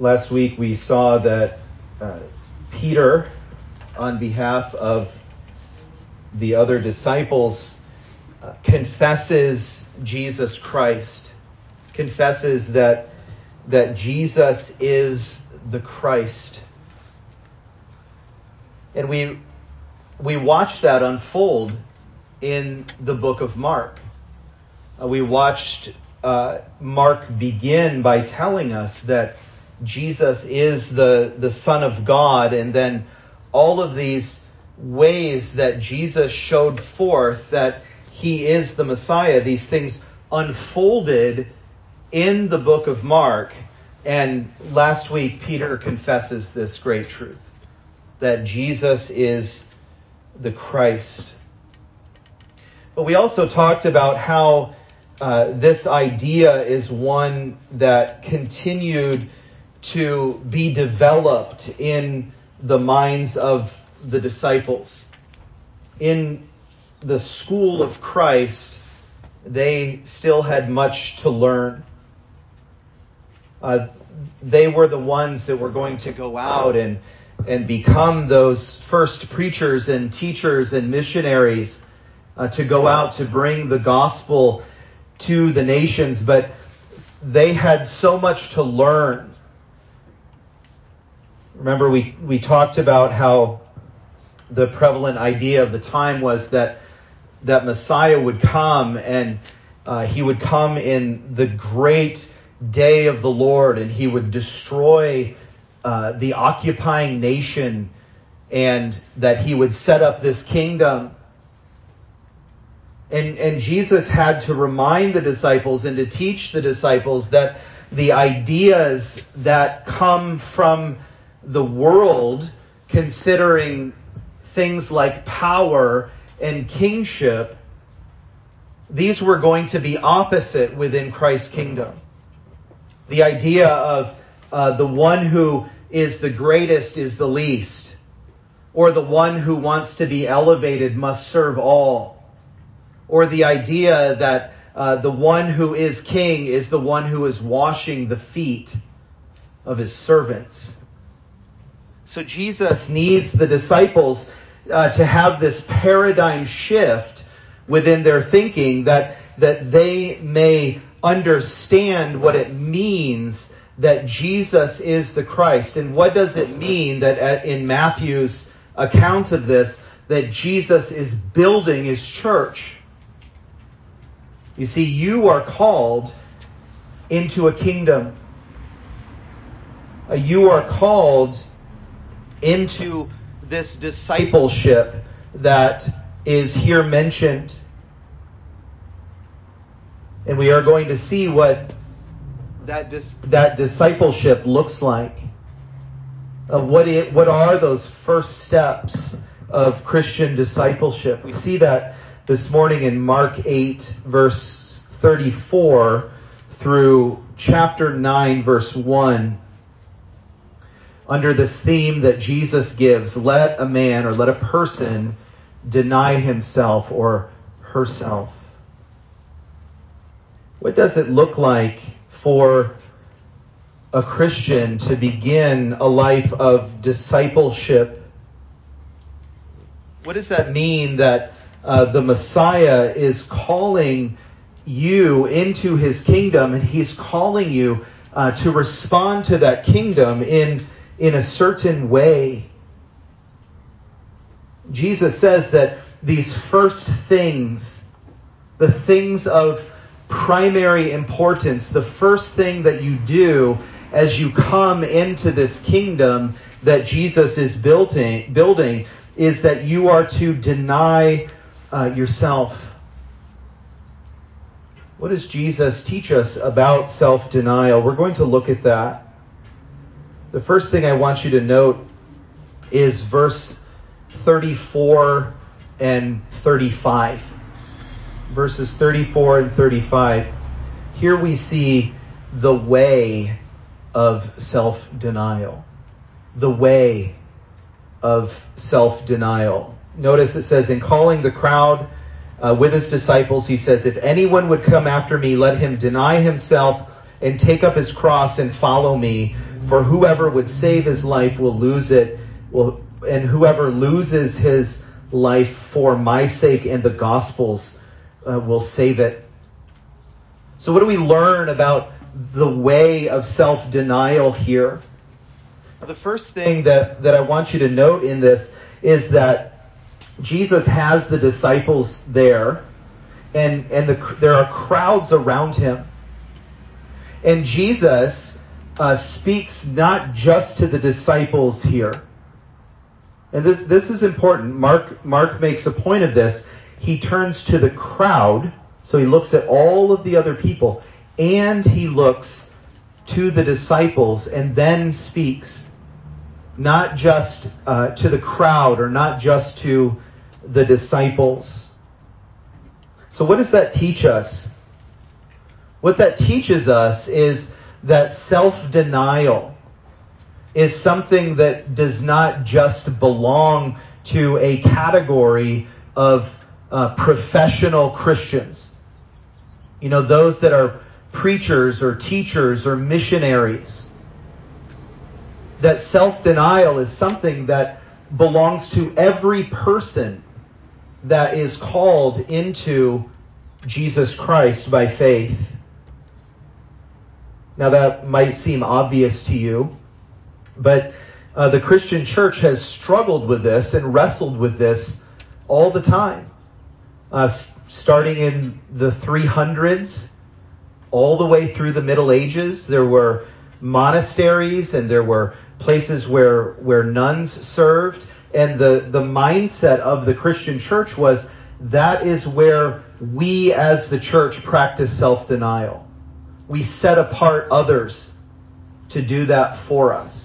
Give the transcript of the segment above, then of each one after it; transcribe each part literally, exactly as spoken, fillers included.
Last week we saw that uh, Peter, on behalf of the other disciples, uh, confesses Jesus Christ, confesses that that Jesus is the Christ. And we we watched that unfold in the book of Mark. Uh, we watched uh, Mark begin by telling us that Jesus is the, the Son of God, and then all of these ways that Jesus showed forth that he is the Messiah, these things unfolded in the book of Mark. And last week, Peter confesses this great truth, that Jesus is the Christ. But we also talked about how uh, this idea is one that continued to be developed in the minds of the disciples. In the school of Christ, they still had much to learn. Uh, they were the ones that were going to go out and, and become those first preachers and teachers and missionaries uh, to go out to bring the gospel to the nations. But they had so much to learn. Remember, we, we talked about how the prevalent idea of the time was that that Messiah would come, and uh, he would come in the great day of the Lord, and he would destroy uh, the occupying nation, and that he would set up this kingdom. And, and Jesus had to remind the disciples and to teach the disciples that the ideas that come from the world, considering things like power and kingship, these were going to be opposite within Christ's kingdom. The idea of uh, the one who is the greatest is the least, or the one who wants to be elevated must serve all, or the idea that uh, the one who is king is the one who is washing the feet of his servants. So Jesus needs the disciples uh, to have this paradigm shift within their thinking, that that they may understand what it means that Jesus is the Christ. And what does it mean that in Matthew's account of this, that Jesus is building his church? You see, you are called into a kingdom. Uh, you are called into this discipleship that is here mentioned. And we are going to see what that dis- that discipleship looks like. Uh, what it, what are those first steps of Christian discipleship? We see that this morning in Mark eight, verse thirty-four through chapter nine, verse one. Under this theme that Jesus gives, let a man or let a person deny himself or herself. What does it look like for a Christian to begin a life of discipleship? What does that mean that uh, the Messiah is calling you into his kingdom, and he's calling you uh, to respond to that kingdom in in a certain way? Jesus says that these first things, the things of primary importance, the first thing that you do as you come into this kingdom that Jesus is building, building is that you are to deny uh, yourself. What does Jesus teach us about self-denial? We're going to look at that. The first thing I want you to note is verse thirty-four and thirty-five. Verses thirty-four and thirty-five. Here we see the way of self-denial. The way of self-denial. Notice it says, in calling the crowd uh, with his disciples, he says, if anyone would come after me, let him deny himself and take up his cross and follow me. For whoever would save his life will lose it, will, and whoever loses his life for my sake and the gospel's uh, will save it. So what do we learn about the way of self-denial here? The first thing that, that I want you to note in this is that Jesus has the disciples there, and, and the, there are crowds around him. And Jesus uh, speaks not just to the disciples here. And this, this is important. Mark, Mark makes a point of this. He turns to the crowd, so he looks at all of the other people, and he looks to the disciples and then speaks. Not just uh, to the crowd or not just to the disciples. So what does that teach us? What that teaches us is that self-denial is something that does not just belong to a category of uh, professional Christians. You know, those that are preachers or teachers or missionaries. That self-denial is something that belongs to every person that is called into Jesus Christ by faith. Now that might seem obvious to you, but uh, the Christian church has struggled with this and wrestled with this all the time. Uh, starting in the three hundreds, all the way through the Middle Ages, there were monasteries and there were places where where nuns served, and the, the mindset of the Christian church was that is where we as the church practice self-denial. We set apart others to do that for us.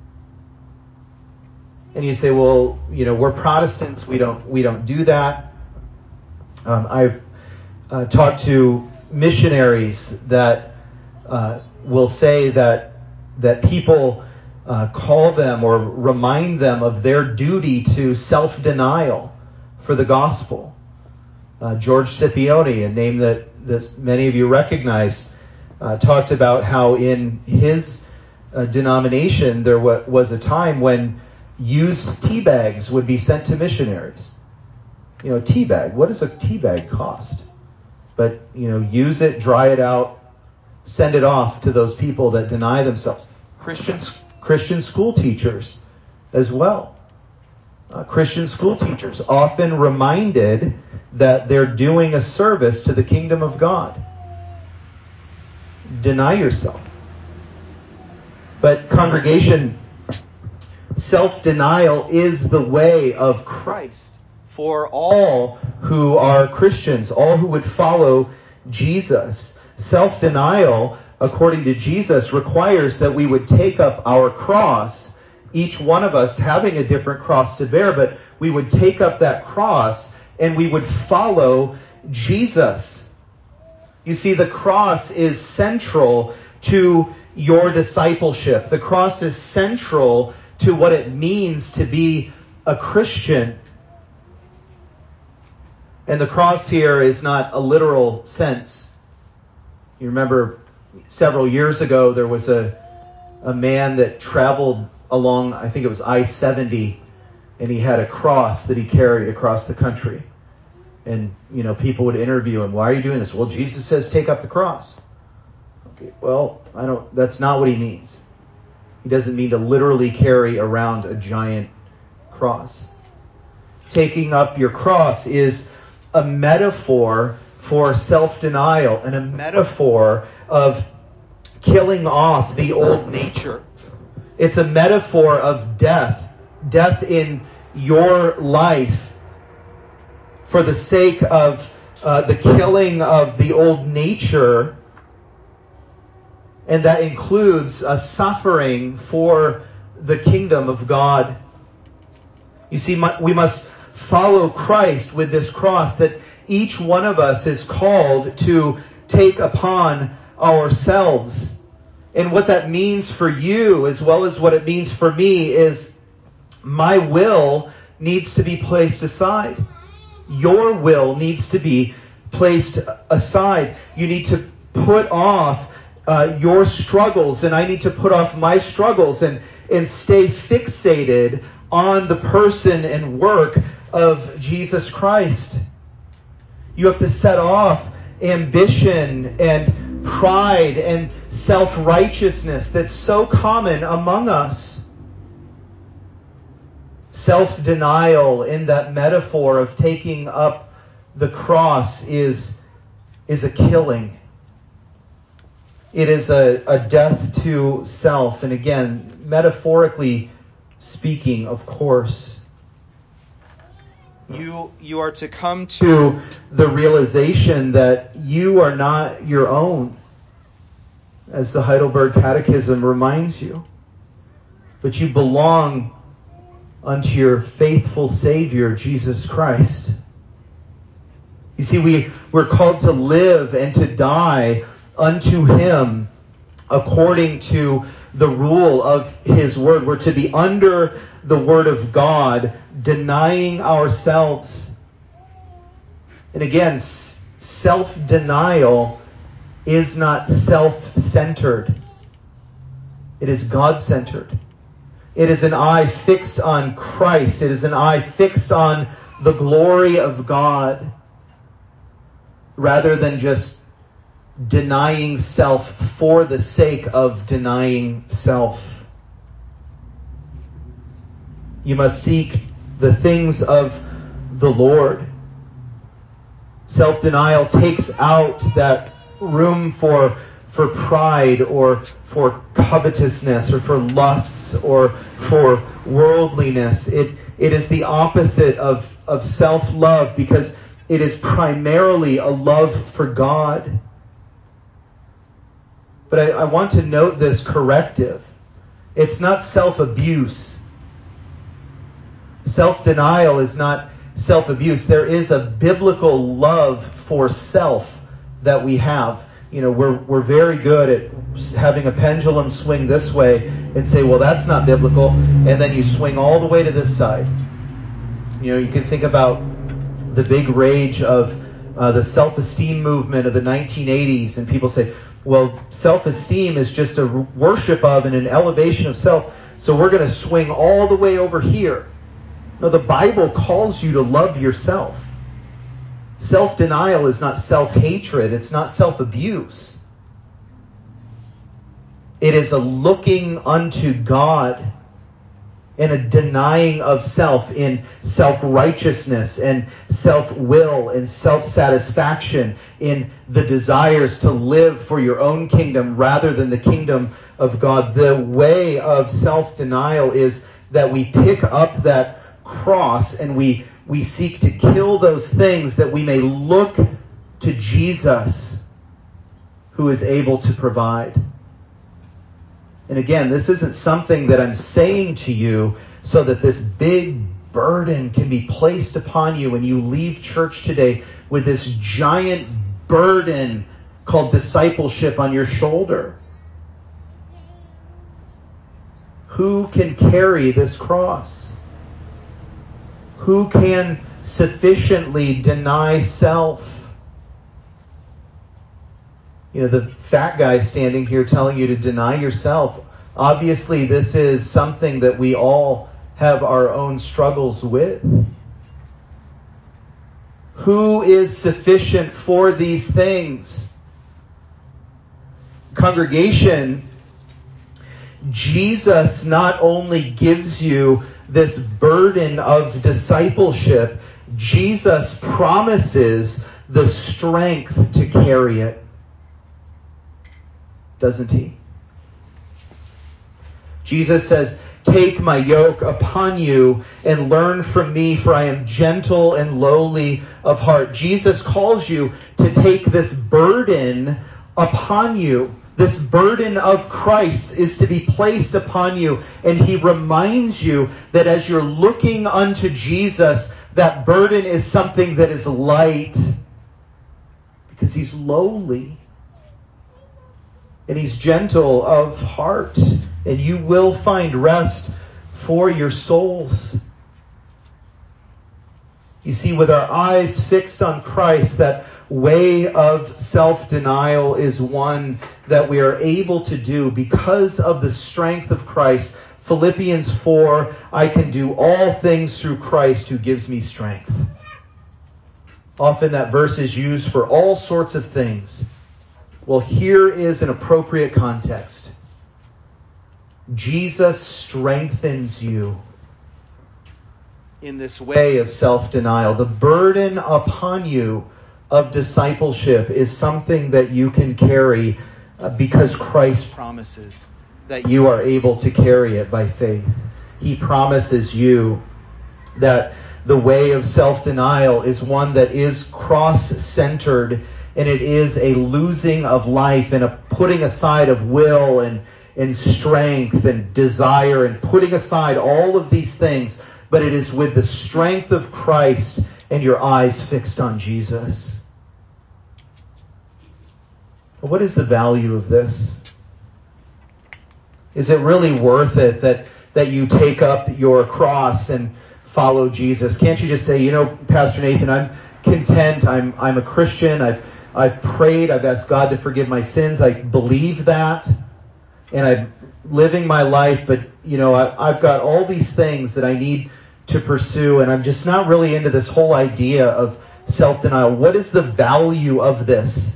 And you say, well, you know, we're Protestants, we don't we don't do that. Um, I've uh, talked to missionaries that uh, will say that that people uh, call them or remind them of their duty to self-denial for the gospel. Uh, George Scipione, a name that this, many of you recognize, uh, talked about how in his uh, denomination there w- was a time when used tea bags would be sent to missionaries. You know, tea bag. What does a tea bag cost? But, you know, use it, dry it out, send it off to those people that deny themselves. Christians, Christian school teachers as well. Uh, Christian school teachers often reminded that they're doing a service to the kingdom of God. Deny yourself. But congregation, self-denial is the way of Christ for all who are Christians, all who would follow Jesus. Self-denial, according to Jesus, requires that we would take up our cross, each one of us having a different cross to bear, but we would take up that cross and we would follow Jesus. You see, the cross is central to your discipleship. The cross is central to what it means to be a Christian. And the cross here is not a literal sense. You remember several years ago there was a a man that traveled along, I think it was I seventy, and he had a cross that he carried across the country. And, you know, people would interview him, why are you doing this? Well, Jesus says take up the cross. Okay, well, I don't, that's not what he means. He doesn't mean to literally carry around a giant cross. Taking up your cross is a metaphor for self-denial and a metaphor of killing off the old nature. It's a metaphor of death, death in your life for the sake of uh, the killing of the old nature. And that includes a suffering for the kingdom of God. You see, we must follow Christ with this cross that each one of us is called to take upon ourselves. And what that means for you, as well as what it means for me, is my will needs to be placed aside. Your will needs to be placed aside. You need to put off uh, your struggles, and I need to put off my struggles and, and stay fixated on the person and work of Jesus Christ. You have to set off ambition and pride and self-righteousness that's so common among us. Self-denial in that metaphor of taking up the cross is, is a killing. It is a, a death to self. And again, metaphorically speaking, of course, you, you are to come to the realization that you are not your own, as the Heidelberg Catechism reminds you, but you belong unto your faithful Savior, Jesus Christ. You see, we, we're called to live and to die unto Him according to the rule of His Word. We're to be under the Word of God, denying ourselves. And again, self-denial is not self-centered. It is God-centered. It is an eye fixed on Christ. It is an eye fixed on the glory of God, rather than just denying self for the sake of denying self. You must seek the things of the Lord. Self-denial takes out that room for for pride or for covetousness or for lusts or for worldliness. It it is the opposite of, of self-love, because it is primarily a love for God. But I, I want to note this corrective. It's not self-abuse. Self-denial is not self-abuse. There is a biblical love for self that we have. You know, we're we're very good at having a pendulum swing this way and say, well, that's not biblical, and then you swing all the way to this side. You know, you can think about the big rage of uh, the self-esteem movement of the nineteen eighties, and people say, well, self-esteem is just a worship of and an elevation of self, so we're going to swing all the way over here. No, the Bible calls you to love yourself. Self-denial is not self-hatred. It's not self-abuse. It is a looking unto God and a denying of self in self-righteousness and self-will and self-satisfaction in the desires to live for your own kingdom rather than the kingdom of God. The way of self-denial is that we pick up that cross and we we seek to kill those things that we may look to Jesus, who is able to provide. And again, this isn't something that I'm saying to you so that this big burden can be placed upon you and you leave church today with this giant burden called discipleship on your shoulder. Who can carry this cross? Who can sufficiently deny self? You know, the fat guy standing here telling you to deny yourself. Obviously, this is something that we all have our own struggles with. Who is sufficient for these things? Congregation, Jesus not only gives you this burden of discipleship, Jesus promises the strength to carry it. Doesn't he? Jesus says, "Take my yoke upon you and learn from me, for I am gentle and lowly of heart." Jesus calls you to take this burden upon you. This burden of Christ is to be placed upon you. And he reminds you that as you're looking unto Jesus, that burden is something that is light, because he's lowly and he's gentle of heart. And you will find rest for your souls. You see, with our eyes fixed on Christ, that way of self-denial is one that we are able to do because of the strength of Christ. Philippians four, I can do all things through Christ who gives me strength. Often that verse is used for all sorts of things. Well, here is an appropriate context. Jesus strengthens you in this way of self-denial. The burden upon you of discipleship is something that you can carry uh, because Christ promises that you are able to carry it by faith. He promises you that the way of self-denial is one that is cross-centered, and it is a losing of life and a putting aside of will and, and strength and desire and putting aside all of these things. But it is with the strength of Christ and your eyes fixed on Jesus. What is the value of this? Is it really worth it that, that you take up your cross and follow Jesus? Can't you just say, you know, Pastor Nathan, I'm content. I'm I'm a Christian. I've I've prayed. I've asked God to forgive my sins. I believe that, and I'm living my life. But you know, I, I've got all these things that I need to pursue, and I'm just not really into this whole idea of self-denial. What is the value of this?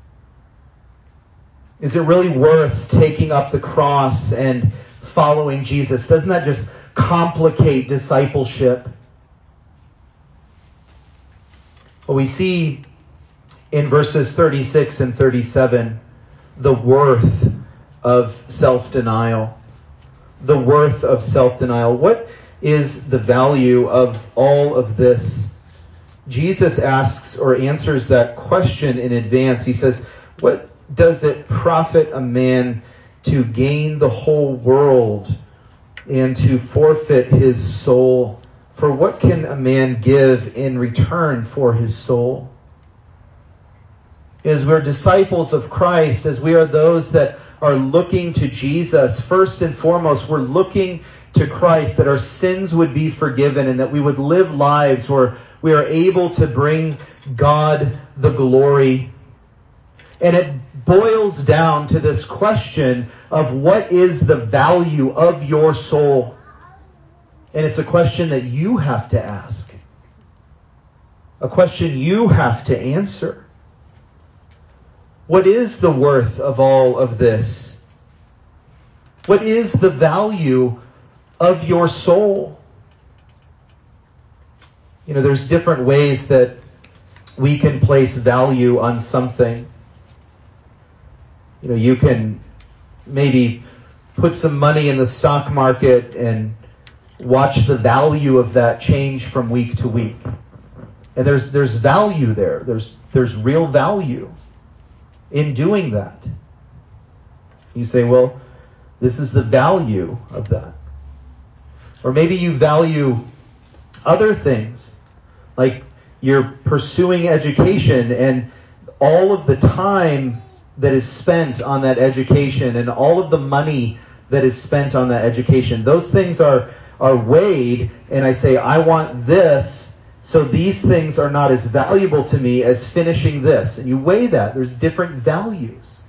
Is it really worth taking up the cross and following Jesus? Doesn't that just complicate discipleship? Well, we see in verses thirty-six and thirty-seven the worth of self-denial. The worth of self-denial. What is the value of all of this? Jesus asks or answers that question in advance. He says, what does it profit a man to gain the whole world and to forfeit his soul? For what can a man give in return for his soul? As we're disciples of Christ, as we are those that are looking to Jesus, first and foremost, we're looking to Christ that our sins would be forgiven and that we would live lives where we are able to bring God the glory. And it boils down to this question of what is the value of your soul? And it's a question that you have to ask. A question you have to answer. What is the worth of all of this? What is the value of your soul? You know, there's different ways that we can place value on something. You know, you can maybe put some money in the stock market and watch the value of that change from week to week. And there's there's value there. There's there's real value in doing that. You say, well, this is the value of that. Or maybe you value other things, like you're pursuing education and all of the time that is spent on that education and all of the money that is spent on that education. Those things are, are weighed, and I say, I want this, so these things are not as valuable to me as finishing this. And you weigh that. There's different values.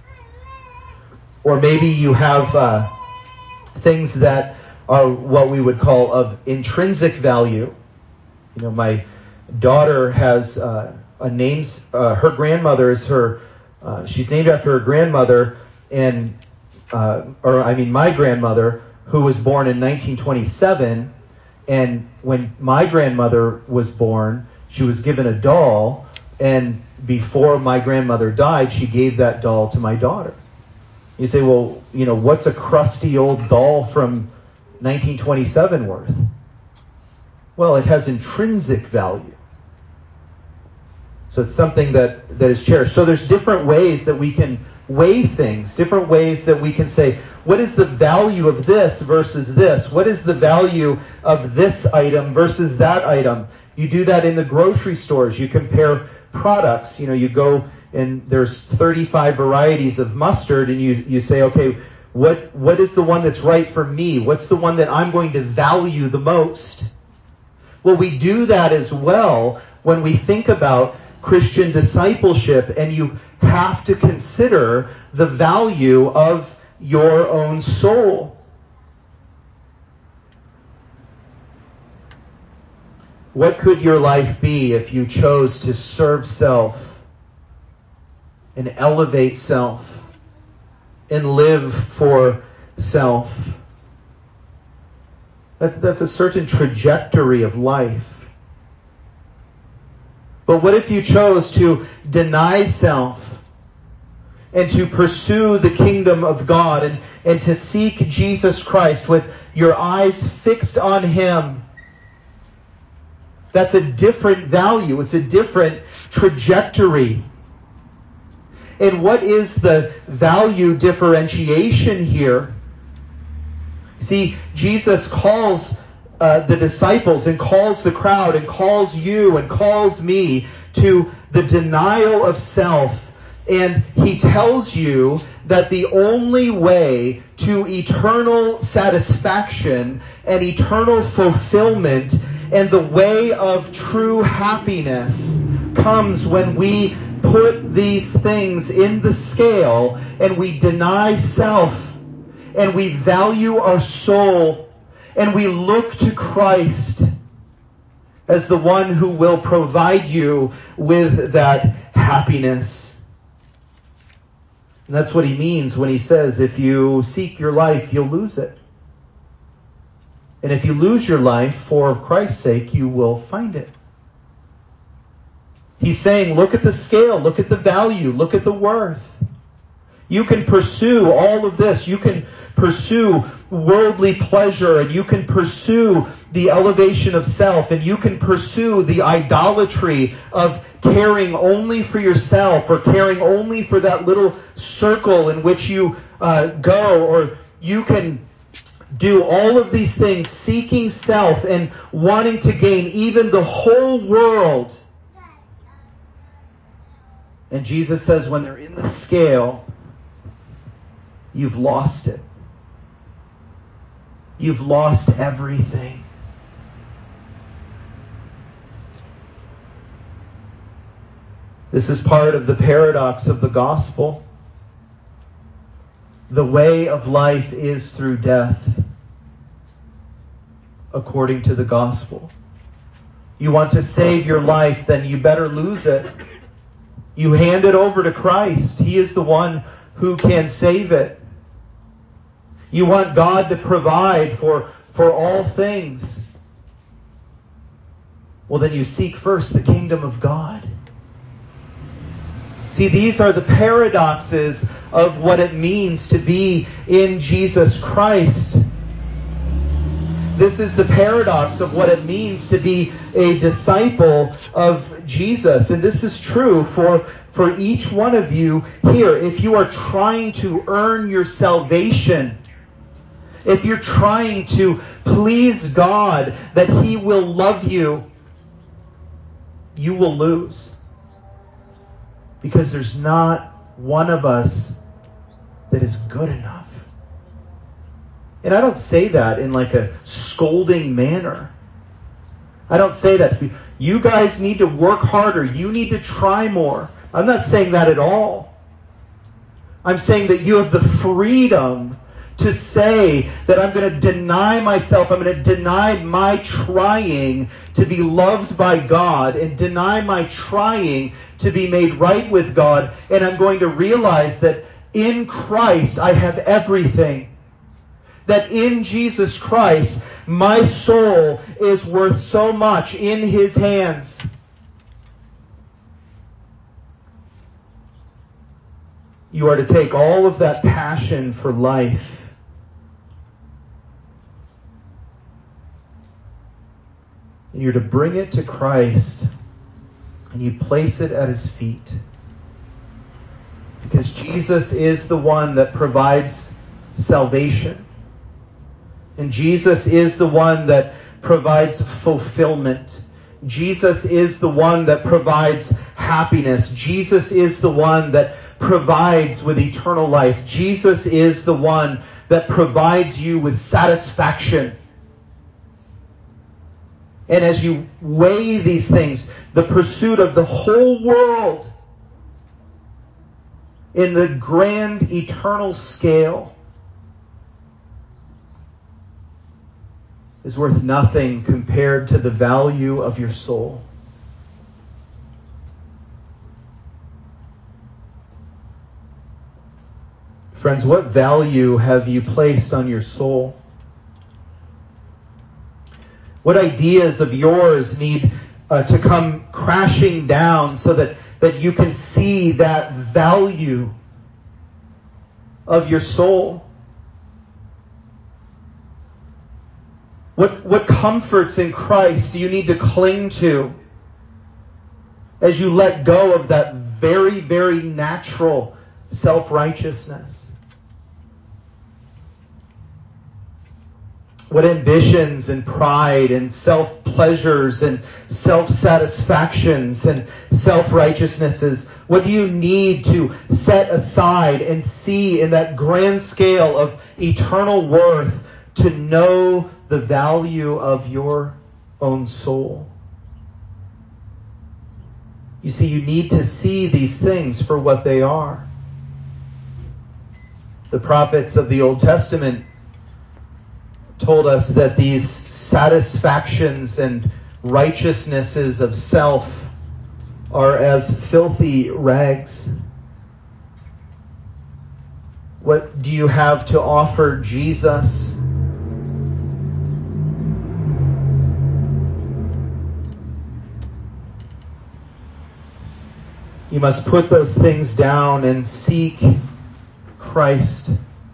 Or maybe you have uh, things that are what we would call of intrinsic value. You know, my daughter has uh, a name, uh, her grandmother is her, uh, she's named after her grandmother, and, uh, or I mean my grandmother, who was born in nineteen twenty-seven, and when my grandmother was born, she was given a doll, and before my grandmother died, she gave that doll to my daughter. You say, well, you know, what's a crusty old doll from nineteen twenty-seven worth? Well, it has intrinsic value. So it's something that, that is cherished. So there's different ways that we can weigh things, different ways that we can say, what is the value of this versus this? What is the value of this item versus that item? You do that in the grocery stores. You compare products. You know, you go and there's thirty-five varieties of mustard, and you, you say, okay, what what is the one that's right for me? What's the one that I'm going to value the most? Well, we do that as well when we think about Christian discipleship, and you have to consider the value of your own soul. What could your life be if you chose to serve self and elevate self and live for self? That, that's a certain trajectory of life. But what if you chose to deny self and to pursue the kingdom of God and, and to seek Jesus Christ with your eyes fixed on Him? That's a different value. It's a different trajectory. And what is the value differentiation here? See, Jesus calls uh, the disciples and calls the crowd and calls you and calls me to the denial of self. And He tells you that the only way to eternal satisfaction and eternal fulfillment and the way of true happiness comes when we put these things in the scale and we deny self and we value our soul and we look to Christ as the one who will provide you with that happiness. And that's what He means when He says, if you seek your life, you'll lose it. And if you lose your life for Christ's sake, you will find it. He's saying, look at the scale, look at the value, look at the worth. You can pursue all of this. You can pursue worldly pleasure, and you can pursue the elevation of self, and you can pursue the idolatry of caring only for yourself or caring only for that little circle in which you uh, go, or you can do all of these things seeking self and wanting to gain even the whole world. And Jesus says when they're in the scale, you've lost it. You've lost everything. This is part of the paradox of the gospel. The way of life is through death, according to the gospel. You want to save your life, then you better lose it. You hand it over to Christ. He is the one who can save it. You want God to provide for, for all things. Well, then you seek first the kingdom of God. See, these are the paradoxes of what it means to be in Jesus Christ. This is the paradox of what it means to be a disciple of Jesus. And this is true for, for each one of you here. If you are trying to earn your salvation, if you're trying to please God that He will love you, you will lose. Because there's not one of us that is good enough. And I don't say that in like a scolding manner. I don't say that to be, you guys need to work harder. You need to try more. I'm not saying that at all. I'm saying that you have the freedom to say that I'm going to deny myself. I'm going to deny my trying to be loved by God and deny my trying to be made right with God. And I'm going to realize that in Christ I have everything. That in Jesus Christ, my soul is worth so much in His hands. You are to take all of that passion for life and you're to bring it to Christ and you place it at His feet. Because Jesus is the one that provides salvation. And Jesus is the one that provides fulfillment. Jesus is the one that provides happiness. Jesus is the one that provides with eternal life. Jesus is the one that provides you with satisfaction. And as you weigh these things, the pursuit of the whole world in the grand eternal scale is worth nothing compared to the value of your soul. Friends, what value have you placed on your soul? What ideas of yours need uh, to come crashing down so that, that you can see that value of your soul? What, what comforts in Christ do you need to cling to as you let go of that very, very natural self-righteousness? What ambitions and pride and self-pleasures and self-satisfactions and self-righteousnesses, what do you need to set aside and see in that grand scale of eternal worth to know the value of your own soul? You see, you need to see these things for what they are. The prophets of the Old Testament told us that these satisfactions and righteousnesses of self are as filthy rags. What do you have to offer Jesus? You must put those things down and seek Christ.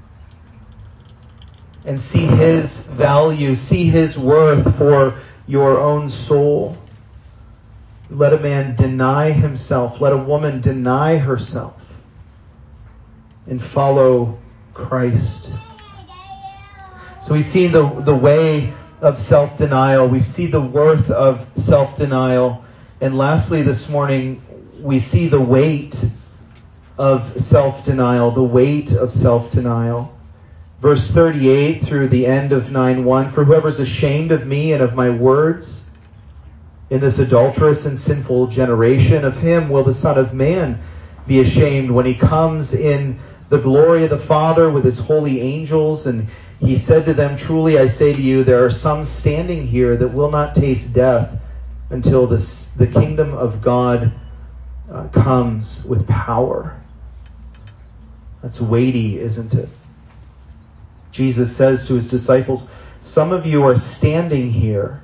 And see His value, see His worth for your own soul. Let a man deny himself, let a woman deny herself, and follow Christ. So we see the, the way of self-denial. We see the worth of self-denial. And lastly this morning, we see the weight of self-denial, the weight of self-denial. Verse thirty-eight through the end of nine one, for whoever is ashamed of me and of my words in this adulterous and sinful generation, of him will the Son of Man be ashamed when he comes in the glory of the Father with his holy angels. And he said to them, truly I say to you, there are some standing here that will not taste death until this, the kingdom of God uh, comes with power. That's weighty, isn't it? Jesus says to his disciples, some of you are standing here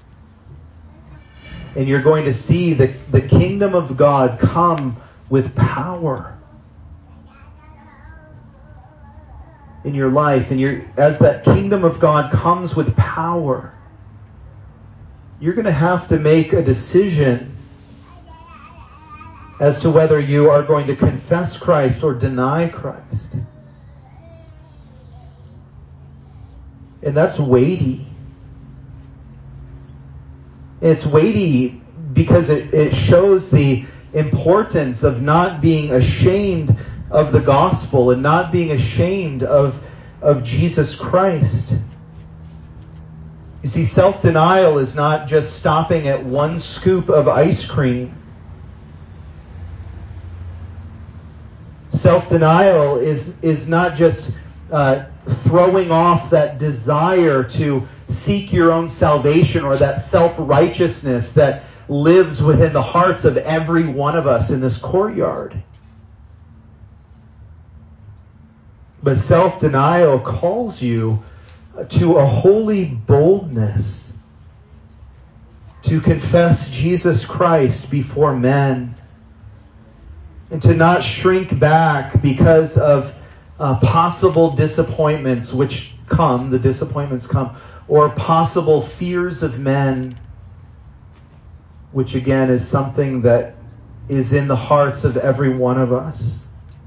and you're going to see the, the kingdom of God come with power in your life. And you're, as that kingdom of God comes with power, you're going to have to make a decision as to whether you are going to confess Christ or deny Christ. And that's weighty. It's weighty because it, it shows the importance of not being ashamed of the gospel and not being ashamed of, of Jesus Christ. You see, self-denial is not just stopping at one scoop of ice cream. Self-denial is, is not just uh, throwing off that desire to seek your own salvation or that self-righteousness that lives within the hearts of every one of us in this courtyard. But self-denial calls you to a holy boldness to confess Jesus Christ before men and to not shrink back because of uh, possible disappointments which come, the disappointments come, or possible fears of men, which again is something that is in the hearts of every one of us.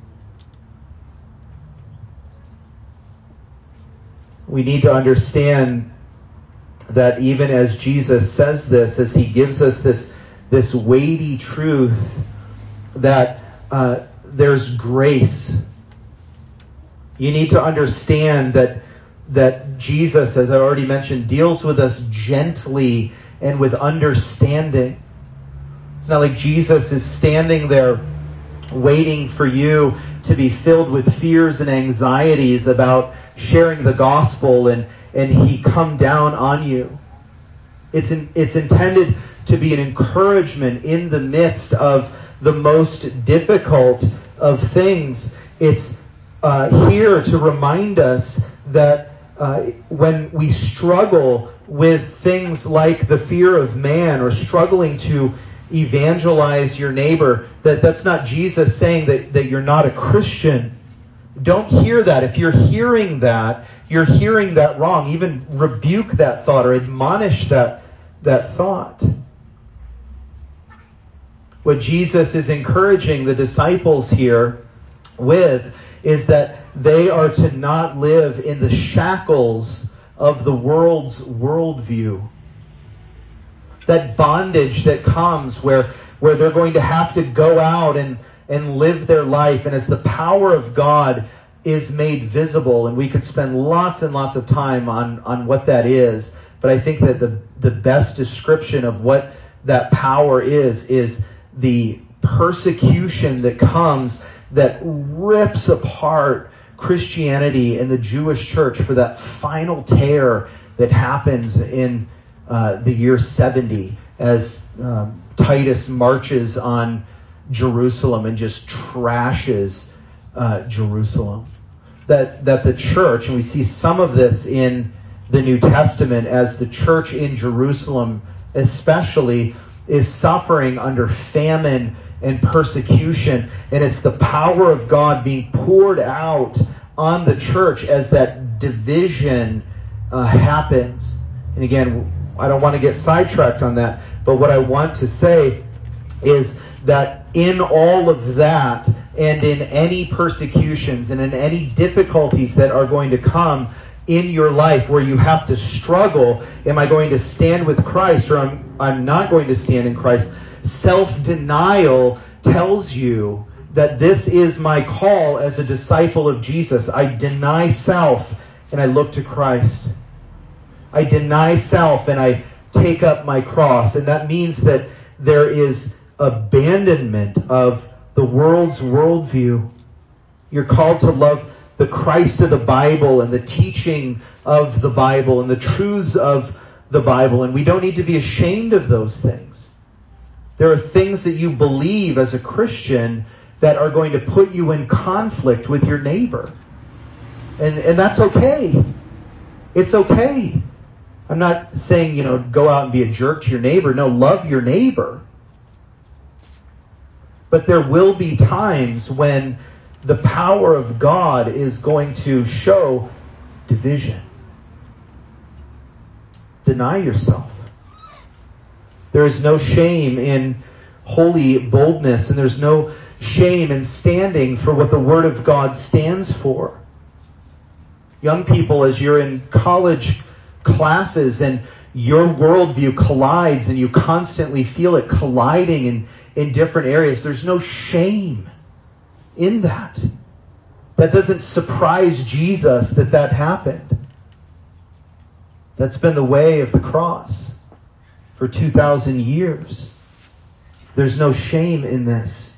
We need to understand that even as Jesus says this, as he gives us this, this weighty truth, that uh, there's grace. You need to understand that that Jesus, as I already mentioned, deals with us gently and with understanding. It's not like Jesus is standing there waiting for you to be filled with fears and anxieties about sharing the gospel and, and he come down on you. It's in, it's intended to be an encouragement in the midst of the most difficult of things. It's uh, here to remind us that uh, when we struggle with things like the fear of man or struggling to evangelize your neighbor, that that's not Jesus saying that, that you're not a Christian. Don't hear that. If you're hearing that, you're hearing that wrong. Even rebuke that thought or admonish that, that thought. What Jesus is encouraging the disciples here with is that they are to not live in the shackles of the world's worldview. That bondage that comes where, where they're going to have to go out and, and live their life. And as the power of God is made visible, and we could spend lots and lots of time on, on what that is, but I think that the, the best description of what that power is, is the persecution that comes that rips apart Christianity and the Jewish church for that final tear that happens in uh, the year seventy as um, Titus marches on Jerusalem and just trashes uh, Jerusalem. That that the church, and we see some of this in the New Testament, as the church in Jerusalem especially is suffering under famine and persecution, and it's the power of God being poured out on the church as that division uh, happens. And again, I don't want to get sidetracked on that, but what I want to say is that in all of that, and in any persecutions and in any difficulties that are going to come in your life where you have to struggle, am I going to stand with Christ or I'm, I'm not going to stand in Christ? Self-denial tells you that this is my call as a disciple of Jesus. I deny self and I look to Christ. I deny self and I take up my cross. And that means that there is abandonment of the world's worldview. You're called to love the Christ of the Bible and the teaching of the Bible and the truths of the Bible. And we don't need to be ashamed of those things. There are things that you believe as a Christian that are going to put you in conflict with your neighbor. And and that's okay. It's okay. I'm not saying, you know, go out and be a jerk to your neighbor. No, love your neighbor. But there will be times when the power of God is going to show division. Deny yourself. There is no shame in holy boldness, and there's no shame in standing for what the Word of God stands for. Young people, as you're in college classes and your worldview collides and you constantly feel it colliding in, in different areas, there's no shame in that. That doesn't surprise Jesus that that happened. That's been the way of the cross for two thousand years. There's no shame in this.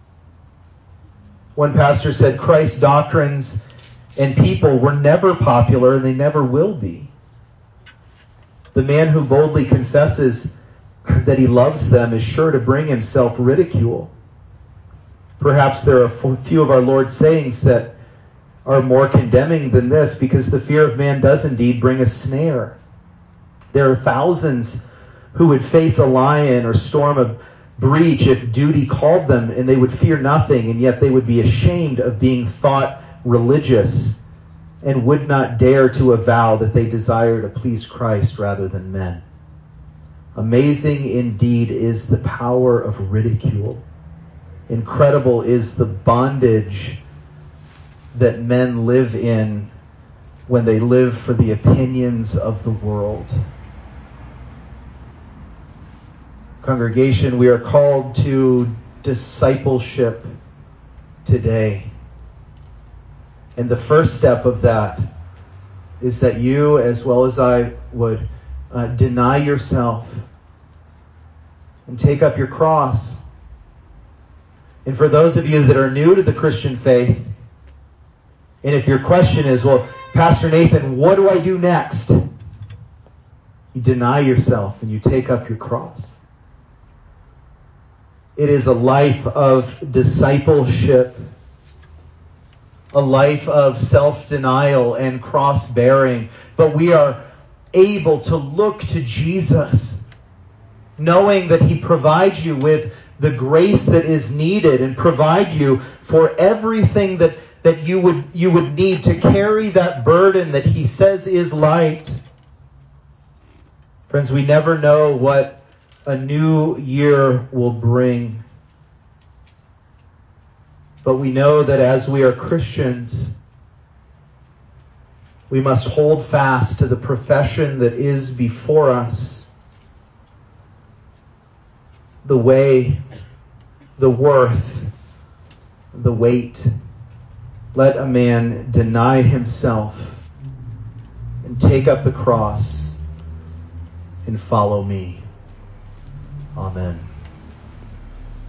One pastor said Christ's doctrines and people were never popular and they never will be. The man who boldly confesses that he loves them is sure to bring himself ridicule. Perhaps there are a few of our Lord's sayings that are more condemning than this, because the fear of man does indeed bring a snare. There are thousands who would face a lion or storm a breach if duty called them, and they would fear nothing, and yet they would be ashamed of being thought religious and would not dare to avow that they desire to please Christ rather than men. Amazing indeed is the power of ridicule. Incredible is the bondage that men live in when they live for the opinions of the world. Congregation, we are called to discipleship today. And the first step of that is that you, as well as I, would uh, deny yourself and take up your cross. And for those of you that are new to the Christian faith, and if your question is, well, Pastor Nathan, what do I do next? You deny yourself and you take up your cross. It is a life of discipleship, a life of self-denial and cross-bearing. But we are able to look to Jesus, knowing that He provides you with the grace that is needed and provide you for everything that, that you would you would need to carry that burden that He says is light. Friends, we never know what a new year will bring. But we know that as we are Christians, we must hold fast to the profession that is before us. The way, the worth, the weight. Let a man deny himself and take up the cross and follow me. Amen.